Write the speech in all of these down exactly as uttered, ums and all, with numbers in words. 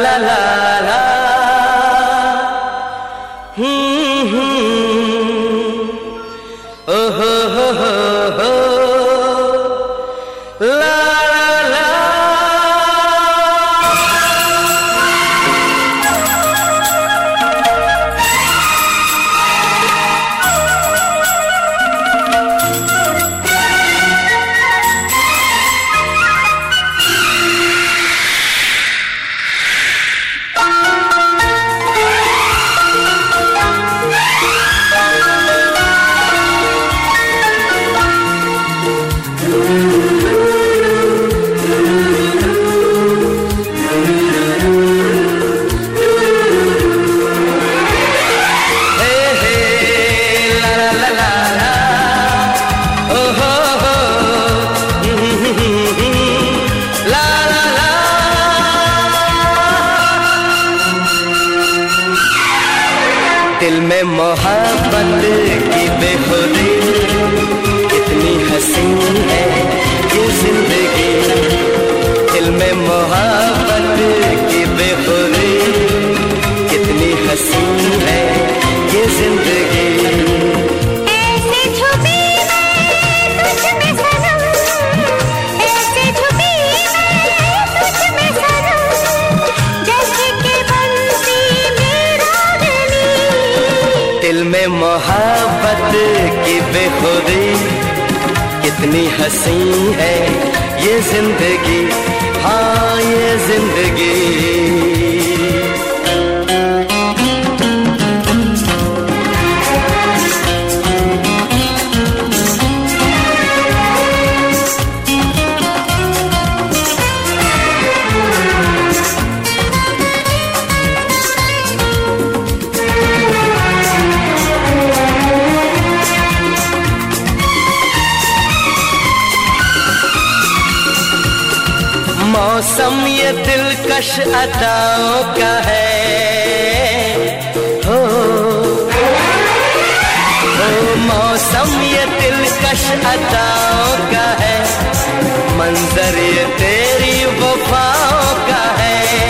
ला ला ला हम्म हम्म ओ हो हो हो हो ला ला दिल में मोहब्बत की बेखुदी कितनी हसीन है ये जिंदगी। दिल में मोहब्बत की बेखुदी कितनी हसीन है ये जिंदगी। ऐसे छुपी मैं तुझ में सनम, ऐसे छुपी मैं तुझ में सनम, जैसे कि बंसी मेरा गली। दिल में मोहब्बत की बेखुदी कितनी हसीन है ये जिंदगी, हाँ ये जिंदगी। मौसम ये दिलकश अदाओं का है हो, हो मौसम ये दिलकश अदाओं का है, मंजर ये तेरी वफाओं का है।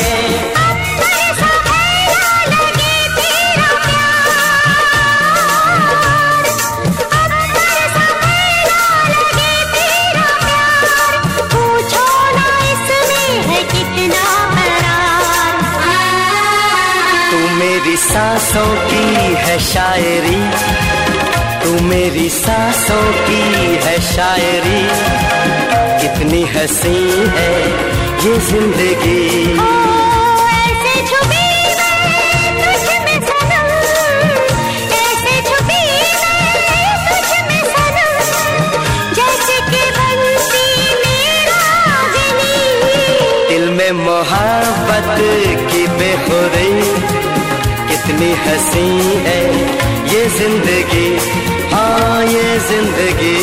मेरी सांसों की है शायरी, तू मेरी सांसों की है शायरी, कितनी हसीन है ये जिंदगी। ऐसे छुपी मैं तुझ में सनम, ऐसे छुपी मैं तुझ में सनम, जैसे कि बंसी मेरा गली। दिल में मोहब्बत की बेखुदी कितनी हसीन है ये जिंदगी, हाँ ये जिंदगी।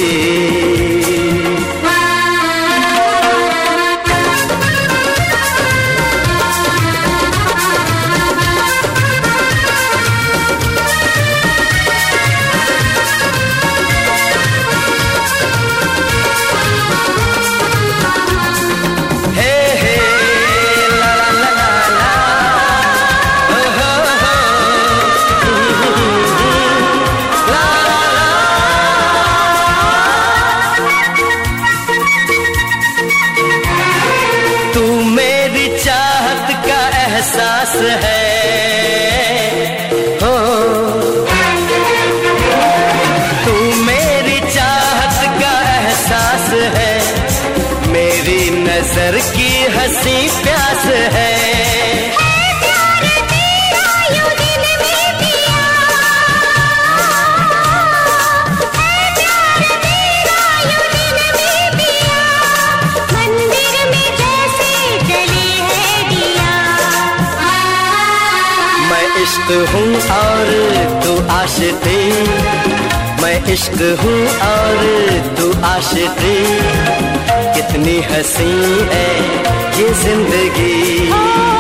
एहसास है हो, तू मेरी चाहत का एहसास है, मेरी नजर की हंसी प्यास है। इश्क हूँ और तू आशिक़ी, मैं इश्क हूँ और तू आशिक़ी, कितनी हसीन है ये जिंदगी।